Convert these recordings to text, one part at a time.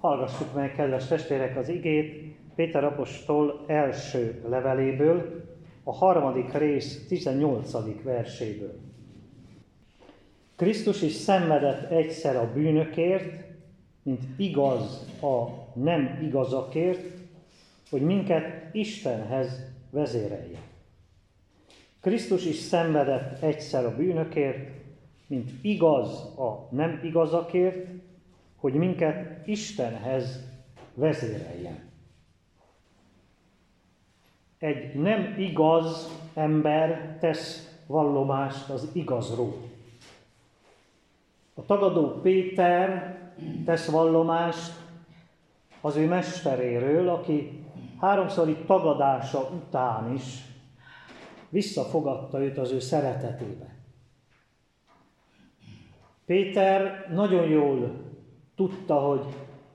Hallgassuk meg, kedves testvérek, az igét Péter apostol első leveléből, a 3. rész 18. verséből. Krisztus is szenvedett egyszer a bűnökért, mint igaz a nem igazakért, hogy minket Istenhez vezérelje. Krisztus is szenvedett egyszer a bűnökért, mint igaz a nem igazakért, hogy minket Istenhez vezéreljen. Egy nem igaz ember tesz vallomást az igazról. A tagadó Péter tesz vallomást az ő mesteréről, aki 3-szori tagadása után is visszafogadta őt az ő szeretetébe. Péter nagyon jól tudta, hogy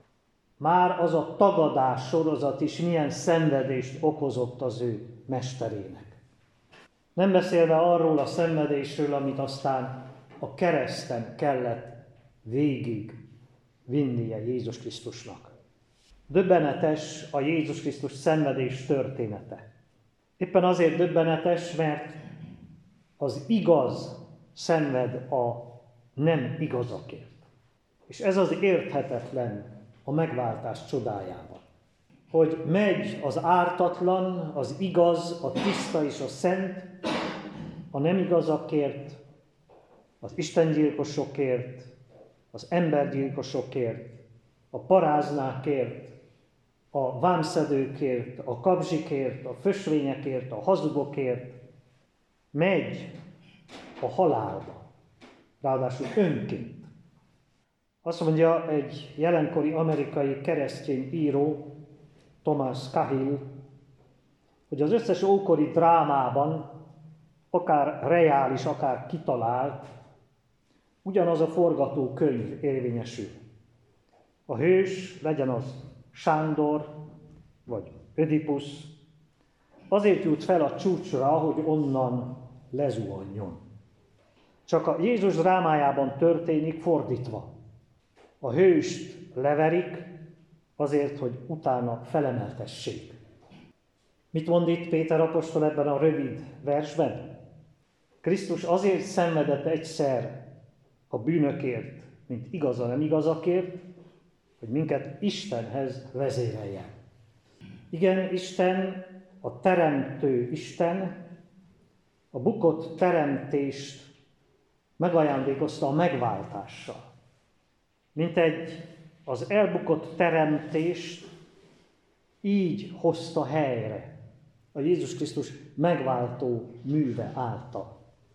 már az a tagadás sorozat is milyen szenvedést okozott az ő mesterének. Nem beszélve arról a szenvedésről, amit aztán a kereszten kellett végig vinnie Jézus Krisztusnak. Döbbenetes a Jézus Krisztus szenvedés története. Éppen azért döbbenetes, mert az igaz szenved a nem igazakért. És ez az érthetetlen a megváltás csodájában. Hogy megy az ártatlan, az igaz, a tiszta és a szent, a nem igazakért, az istengyilkosokért, az embergyilkosokért, a paráznákért, a vámszedőkért, a kapzsikért, a fösvényekért, a hazugokért, megy a halálba, ráadásul önként. Azt mondja egy jelenkori amerikai keresztény író, Thomas Cahill, hogy az összes ókori drámában, akár reális, akár kitalált, ugyanaz a forgatókönyv érvényesül. A hős, legyen az Sándor, vagy Ödipusz, azért jut fel a csúcsra, hogy onnan lezuhanjon. Csak a Jézus drámájában történik fordítva. A hőst leverik azért, hogy utána felemeltessék. Mit mond itt Péter apostol ebben a rövid versben? Krisztus azért szenvedett egyszer a bűnökért, mint igaz a nem igazakért, hogy minket Istenhez vezéreljen. Igen, Isten, a teremtő Isten, a bukott teremtést megajándékozta a megváltással. Mintegy az elbukott teremtést így hozta helyre a Jézus Krisztus megváltó műve által.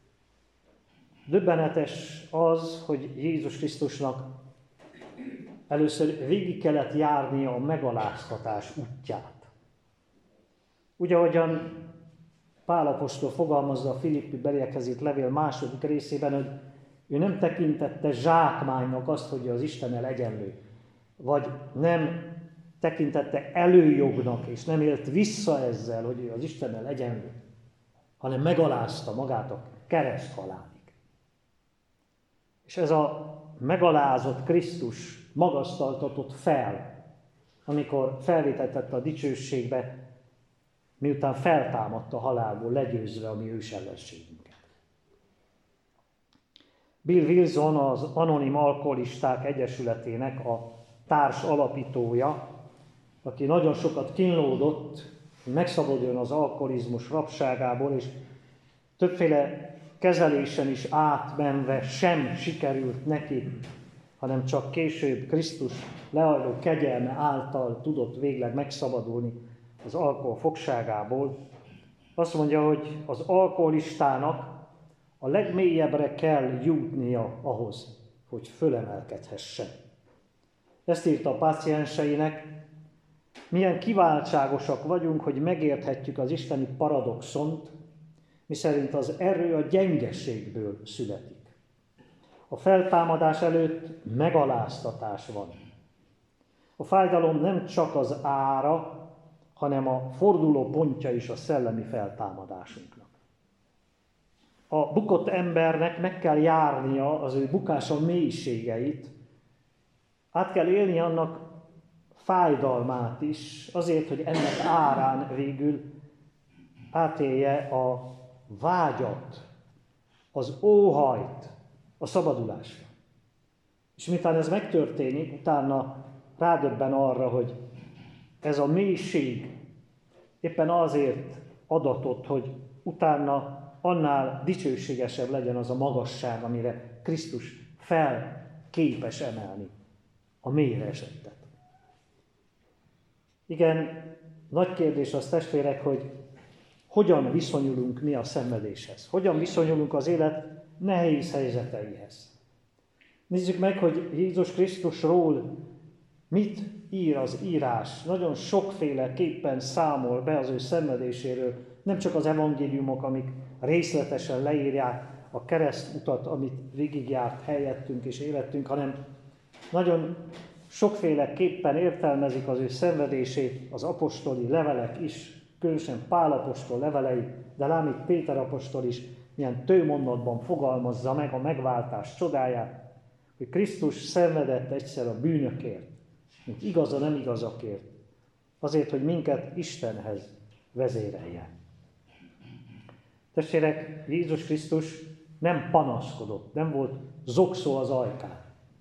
Döbbenetes az, hogy Jézus Krisztusnak először végig kellett járnia a megaláztatás útját. Úgy, ahogyan Pál apostol fogalmazza a Filippi beliekhez írt levél 2. részében, hogy ő nem tekintette zsákmánynak azt, hogy az Istennel egyenlő, vagy nem tekintette előjognak, és nem élt vissza ezzel, hogy ő az Istennel egyenlő, hanem megalázta magát a kereszthalálig. És ez a megalázott Krisztus magasztaltatott fel, amikor felvétetett a dicsőségbe, miután feltámadt a halálból, legyőzve a mi ősellenségünket. Bill Wilson, az Anonim Alkoholisták Egyesületének a társ alapítója, aki nagyon sokat kínlódott, hogy megszabaduljon az alkoholizmus rabságából, és többféle kezelésen is átmenve sem sikerült neki, hanem csak később Krisztus lehajló kegyelme által tudott végleg megszabadulni az alkohol fogságából. Azt mondja, hogy az alkoholistának a legmélyebbre kell jutnia ahhoz, hogy fölemelkedhessen. Ezt írta a pácienseinek: milyen kiváltságosak vagyunk, hogy megérthetjük az isteni paradoxont, miszerint az erő a gyengeségből születik. A feltámadás előtt megaláztatás van. A fájdalom nem csak az ára, hanem a forduló pontja is a szellemi feltámadásunknak. A bukott embernek meg kell járnia az ő bukása mélységeit, át kell élni annak fájdalmát is, azért, hogy ennek árán végül átélje a vágyat, az óhajt a szabadulásra. És miután ez megtörténik, utána rádöbben arra, hogy ez a mélység éppen azért adatott, hogy utána annál dicsőségesebb legyen az a magasság, amire Krisztus fel képes emelni a mélyre esettet. Igen, nagy kérdés az, testvérek, hogy hogyan viszonyulunk mi a szenvedéshez. Hogyan viszonyulunk az élet nehéz helyzeteihez. Nézzük meg, hogy Jézus Krisztusról mit ír az írás. Nagyon sokféleképpen számol be az ő szenvedéséről. Nem csak az evangéliumok, amik részletesen leírják a keresztutat, amit végigjárt helyettünk és életünk, hanem nagyon sokféleképpen értelmezik az ő szenvedését az apostoli levelek is, különösen Pál apostol levelei, de lám itt Péter apostol is milyen tőmondatban fogalmazza meg a megváltás csodáját, hogy Krisztus szenvedett egyszer a bűnökért, mint igaza nem igazakért, azért, hogy minket Istenhez vezéreljen. Testvérek, Jézus Krisztus nem panaszkodott, nem volt zokszó az ajkán.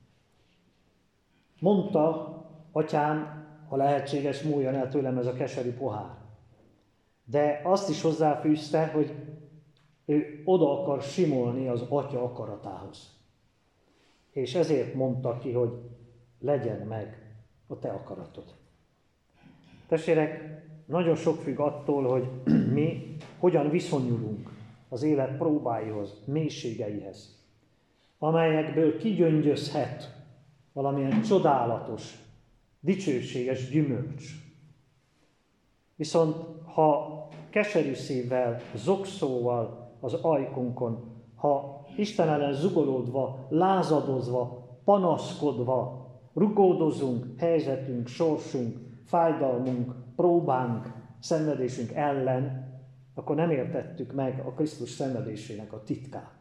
Mondta, atyám, ha lehetséges, múljon el tőlem ez a keserű pohár. De azt is hozzáfűzte, hogy ő oda akar simolni az atya akaratához. És ezért mondta ki, hogy legyen meg a te akaratod. Testvérek, nagyon sok függ attól, hogy mi hogyan viszonyulunk az élet próbáihoz, mélységeihez, amelyekből kigyöngyözhet valamilyen csodálatos, dicsőséges gyümölcs. Viszont ha keserű szívvel, zokszóval az ajkunkon, ha Isten ellen zugolódva, lázadozva, panaszkodva, rugódozunk helyzetünk, sorsunk, fájdalmunk, próbánk, szenvedésünk ellen, akkor nem értettük meg a Krisztus szenvedésének a titkát.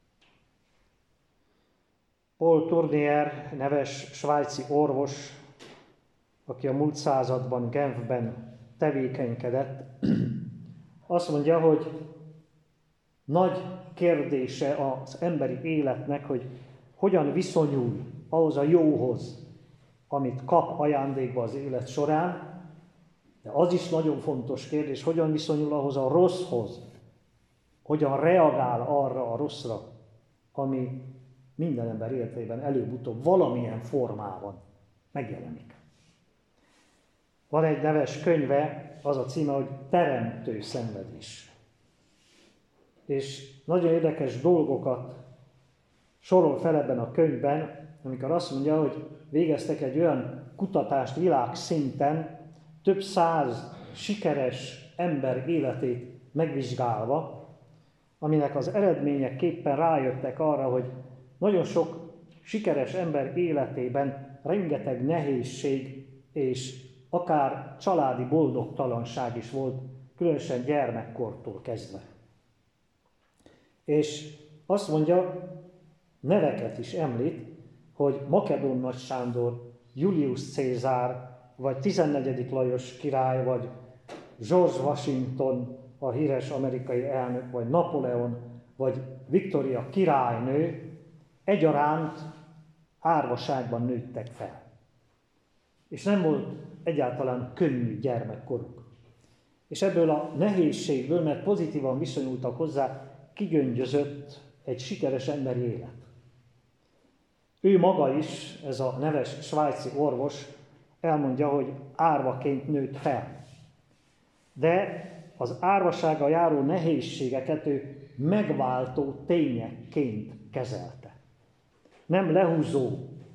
Paul Tournier neves svájci orvos, aki a múlt században Genfben tevékenykedett, azt mondja, hogy nagy kérdése az emberi életnek, hogy hogyan viszonyul ahhoz a jóhoz, amit kap ajándékba az élet során, de az is nagyon fontos kérdés, hogyan viszonyul ahhoz a rosszhoz, hogyan reagál arra a rosszra, ami minden ember életében előbb-utóbb valamilyen formában megjelenik. Van egy neves könyve, az a címe, hogy Teremtő szenvedés. És nagyon érdekes dolgokat sorol fel ebben a könyvben, amikor azt mondja, hogy végeztek egy olyan kutatást világszinten, több száz sikeres ember életét megvizsgálva, aminek az eredményeképpen rájöttek arra, hogy nagyon sok sikeres ember életében rengeteg nehézség és akár családi boldogtalanság is volt, különösen gyermekkortól kezdve. És azt mondja, neveket is említ, hogy Makedón Nagy Sándor, Julius Cézár, vagy 14. Lajos király, vagy George Washington, a híres amerikai elnök, vagy Napóleon, vagy Viktória királynő egyaránt árvaságban nőttek fel. És nem volt egyáltalán könnyű gyermekkoruk. És ebből a nehézségből, mert pozitívan viszonyultak hozzá, kigyöngyözött egy sikeres emberi élet. Ő maga is, ez a neves svájci orvos, elmondja, hogy árvaként nőtt fel. De az árvasággal járó nehézségeket ő megváltó tényekként kezelte. Nem lehúzó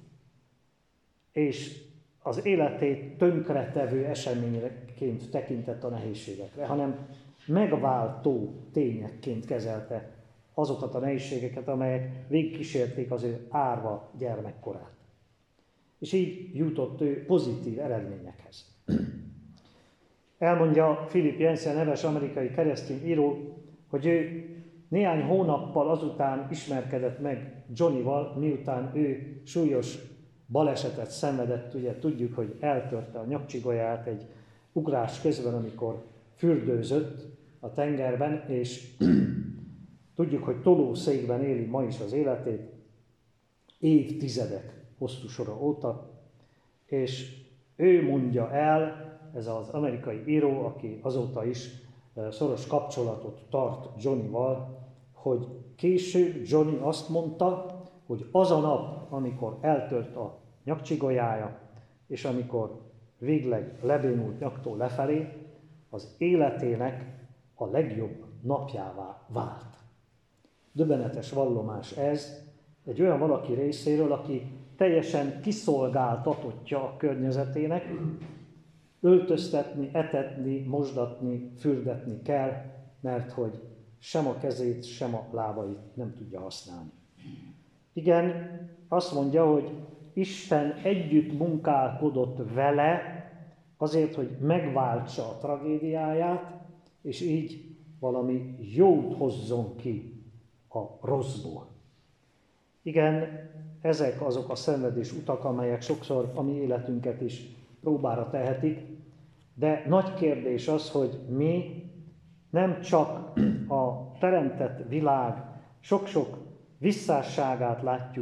és az életét tönkretevő eseményeként tekintett a nehézségekre, hanem megváltó tényekként kezelte azokat a nehézségeket, amelyek végigkísérték az ő árva gyermekkorát. És így jutott ő pozitív eredményekhez. Elmondja Philip Yancey neves amerikai keresztény író, hogy ő néhány hónappal azután ismerkedett meg Johnnyval, miután ő súlyos balesetet szenvedett, ugye tudjuk, hogy eltörte a nyakcsigolyát egy ugrás közben, amikor fürdőzött a tengerben, és tudjuk, hogy tolószékben éli ma is az életét, évtizedek hosszú sora óta, és ő mondja el, ez az amerikai író, aki azóta is szoros kapcsolatot tart Johnnyval, hogy később Johnny azt mondta, hogy az a nap, amikor eltört a nyakcsigolyája, és amikor végleg lebénult nyaktól lefelé, az életének a legjobb napjává vált. Döbbenetes vallomás ez egy olyan valaki részéről, aki teljesen kiszolgáltatottja a környezetének, öltöztetni, etetni, mosdatni, fürdetni kell, mert hogy sem a kezét, sem a lábait nem tudja használni. Igen, azt mondja, hogy Isten együtt munkálkodott vele azért, hogy megváltsa a tragédiáját, és így valami jót hozzon ki a rosszból. Igen, ezek azok a szenvedés utak, amelyek sokszor a mi életünket is próbára tehetik, de nagy kérdés az, hogy mi nem csak a teremtett világ sok-sok visszásságát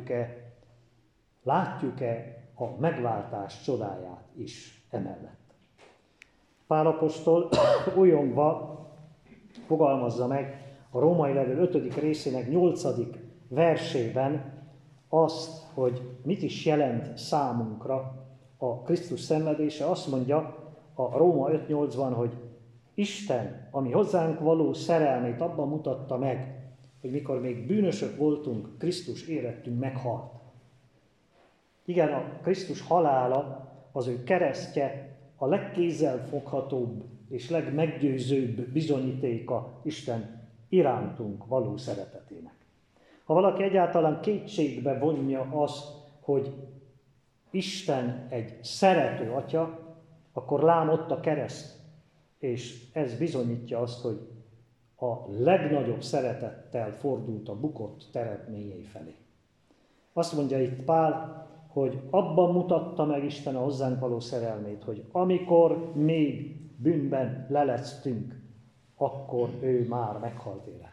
látjuk-e a megváltás csodáját is emellett. Pál apostol újongva fogalmazza meg a római levél 5. részének 8. versében azt, hogy mit is jelent számunkra a Krisztus szenvedése. Azt mondja a Róma 5.8-ban, hogy Isten, ami hozzánk való szerelmét abban mutatta meg, hogy mikor még bűnösök voltunk, Krisztus érettünk meghalt. Igen, a Krisztus halála, az ő keresztje a legkézzelfoghatóbb és legmeggyőzőbb bizonyítéka Isten irántunk való szeretetének. Ha valaki egyáltalán kétségbe vonja azt, hogy Isten egy szerető atya, akkor lám ott a kereszt, és ez bizonyítja azt, hogy a legnagyobb szeretettel fordult a bukott teremtményei felé. Azt mondja itt Pál, hogy abban mutatta meg Isten a hozzánk való szerelmét, hogy amikor még bűnben leleztünk, akkor ő már meghalt érettünk.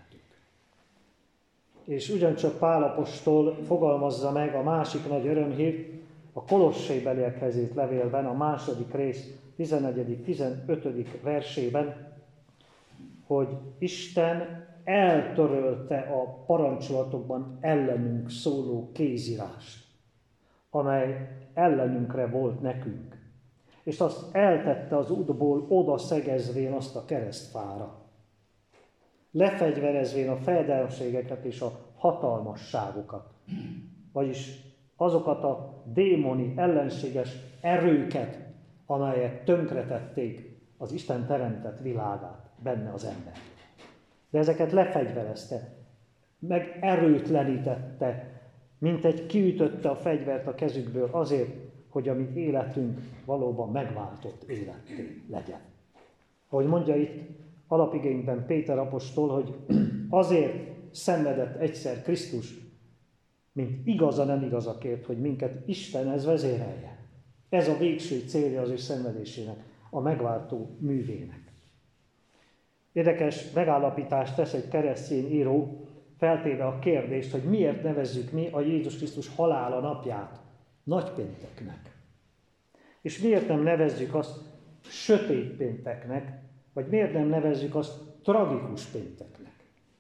És ugyancsak Pál apostol fogalmazza meg a másik nagy örömhírt a Kolossébeliekhez írt levélben, a 2. rész 11.-15. versében, hogy Isten eltörölte a parancsolatokban ellenünk szóló kézírást, amely ellenünkre volt nekünk, és azt eltette az útból oda szegezvén azt a keresztfára, lefegyverezvén a fejedelemségeket és a hatalmasságokat, vagyis azokat a démoni ellenséges erőket, amelyek tönkretették az Isten teremtett világát, benne az ember. De ezeket lefegyverezte, meg erőtlenítette, mint egy kiütötte a fegyvert a kezükből azért, hogy a mi életünk valóban megváltott életté legyen. Ahogy mondja itt alapigényben Péter apostol, hogy azért szenvedett egyszer Krisztus, mint igaza nem igazakért, hogy minket Istenhez vezérelje. Ez a végső célja az ő szenvedésének, a megváltó művének. Érdekes megállapítást tesz egy keresztény író, feltéve a kérdést, hogy miért nevezzük mi a Jézus Krisztus halála napját nagypénteknek. És miért nem nevezzük azt sötét pénteknek, vagy miért nem nevezzük azt tragikus pénteknek.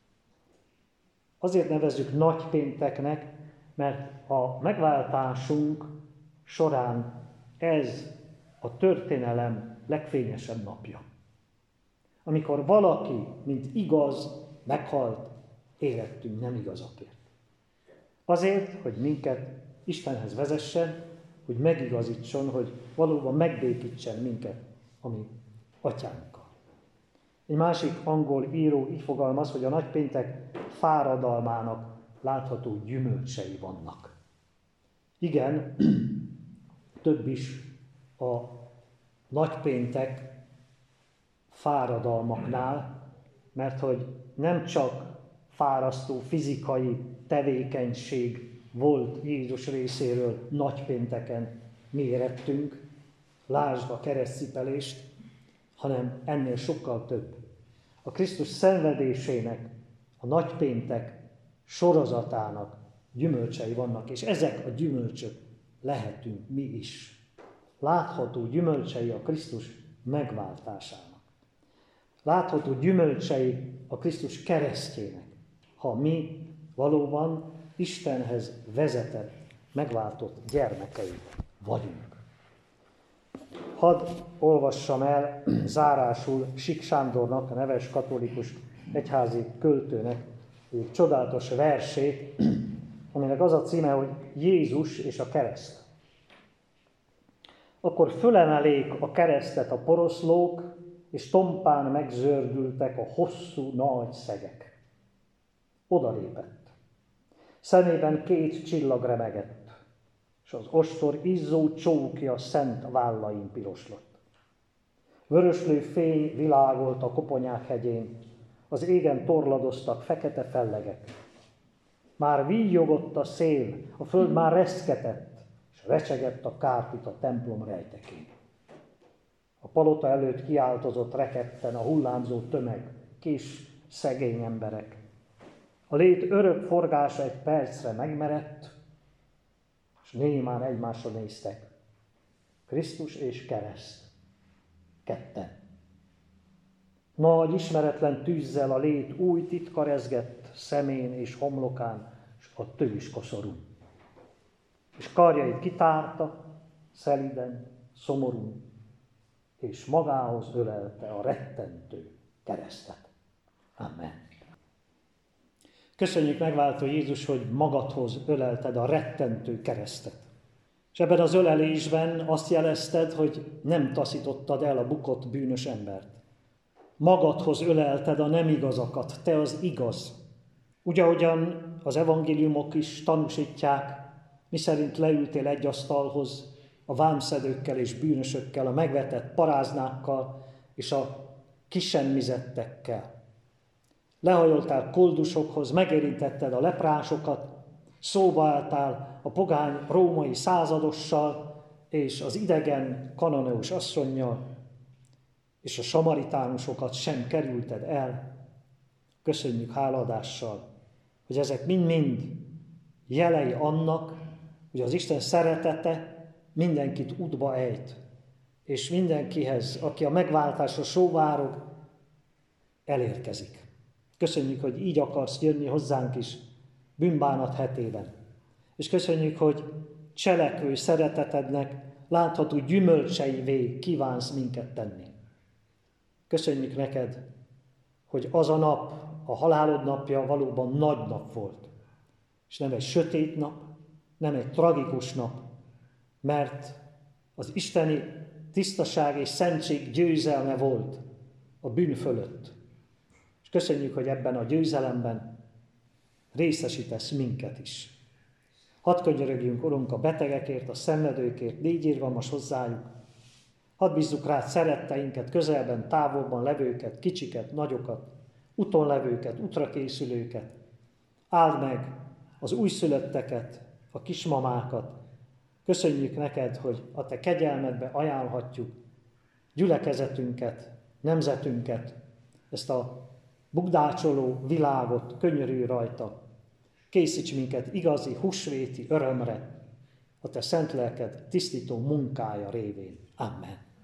Azért nevezzük nagypénteknek, mert a megváltásunk során ez a történelem legfényesebb napja. Amikor valaki, mint igaz, meghalt, érettünk nem igazakért. Azért, hogy minket Istenhez vezessen, hogy megigazítson, hogy valóban megbékítsen minket a mi atyánkkal. Egy másik angol író így fogalmaz, hogy a nagypéntek fáradalmának látható gyümölcsei vannak. Igen, több is a nagypéntek fáradalmaknál, mert hogy nem csak fárasztó fizikai tevékenység volt Jézus részéről nagypénteken mi érettünk, lásd a keresztcipelést, hanem ennél sokkal több. A Krisztus szenvedésének, a nagypéntek sorozatának gyümölcsei vannak, és ezek a gyümölcsök lehetünk mi is. Látható gyümölcsei a Krisztus megváltásának. Látható gyümölcsei a Krisztus keresztjének, ha mi valóban Istenhez vezetett, megváltott gyermekei vagyunk. Hadd olvassam el zárásul Sik Sándornak, a neves katolikus egyházi költőnek egy csodálatos versét, aminek az a címe, hogy Jézus és a kereszt. Akkor fölemelék a keresztet a poroszlók, és tompán megzördültek a hosszú nagy szegek. Odalépett. Szemében 2 csillag remegett, és az ostor izzó csókja szent vállain piroslott. Vöröslő fény világolt a koponyák hegyén, az égen torladoztak fekete fellegek. Már víjogott a szél, a föld már reszketett, és recsegett a kárpit a templom rejtekén. A palota előtt kiáltozott rekedten a hullámzó tömeg, kis, szegény emberek. A lét örök forgása egy percre megmerett, és némán egymásra néztek. Krisztus és kereszt. Ketten. Nagy ismeretlen tűzzel a lét új titka rezgett szemén és homlokán, és a tős koszorún. És karjait kitárta, szeliden, szomorún, és magához ölelte a rettentő keresztet. Amen. Köszönjük, megváltó Jézus, hogy magadhoz ölelted a rettentő keresztet. És ebben az ölelésben azt jelezted, hogy nem taszítottad el a bukott bűnös embert. Magadhoz ölelted a nem igazakat, te az igaz. Úgy, ahogyan az evangéliumok is tanúsítják, miszerint leültél egy asztalhoz a vámszedőkkel és bűnösökkel, a megvetett paráznákkal és a kisemmizettekkel. Lehajoltál koldusokhoz, megérintetted a leprásokat, szóba álltál a pogány római századossal és az idegen kananeus asszonnyal, és a samaritánusokat sem kerülted el. Köszönjük háladással, hogy ezek mind-mind jelei annak, hogy az Isten szeretete mindenkit útba ejt, és mindenkihez, aki a megváltásra sóvárog, elérkezik. Köszönjük, hogy így akarsz jönni hozzánk is bűnbánat hetében. És köszönjük, hogy cselekvő szeretetednek látható gyümölcseivé kívánsz minket tenni. Köszönjük neked, hogy az a nap, a halálod napja valóban nagy nap volt. És nem egy sötét nap, nem egy tragikus nap, mert az isteni tisztaság és szentség győzelme volt a bűn fölött. És köszönjük, hogy ebben a győzelemben részesítesz minket is. Hadd könyörögjünk, Urunk, a betegekért, a szenvedőkért, légy irgalmas hozzájuk. Hadd bízzuk rád szeretteinket, közelben, távolban levőket, kicsiket, nagyokat, úton levőket, útra készülőket. Áld meg az újszülötteket, a kismamákat. Köszönjük neked, hogy a te kegyelmedbe ajánlhatjuk gyülekezetünket, nemzetünket, ezt a bugdácsoló világot, könyörülj rajta. Készíts minket igazi, húsvéti örömre, a te szent lelked tisztító munkája révén. Amen.